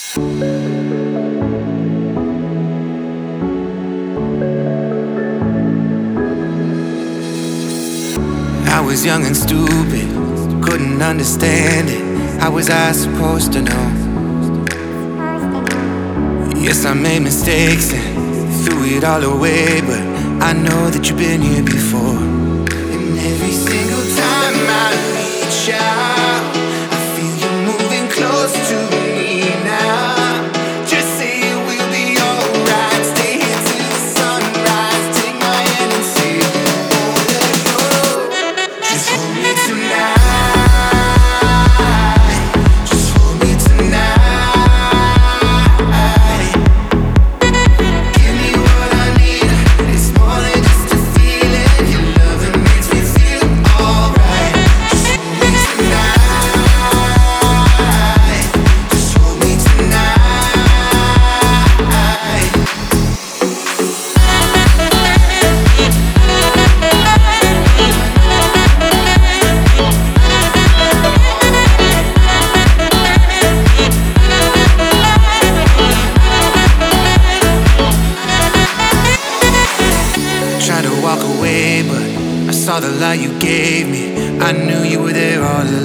I was young and stupid, couldn't understand it. How was I supposed to know? Yes, I made mistakes and threw it all away, but I know that you've been here before. And every single time I reach out, I feel you moving close to me now. Just say it will be alright. Stay here till the sunrise. Take my hand and say it won't let go. Just hold me tonight. Just hold me tonight. Give me what I need. It's more than just a feeling. Your loving makes me feel alright. Just hold me tonight. Just hold me tonight. Tried to walk away, but I saw the light you gave me. I knew you were there all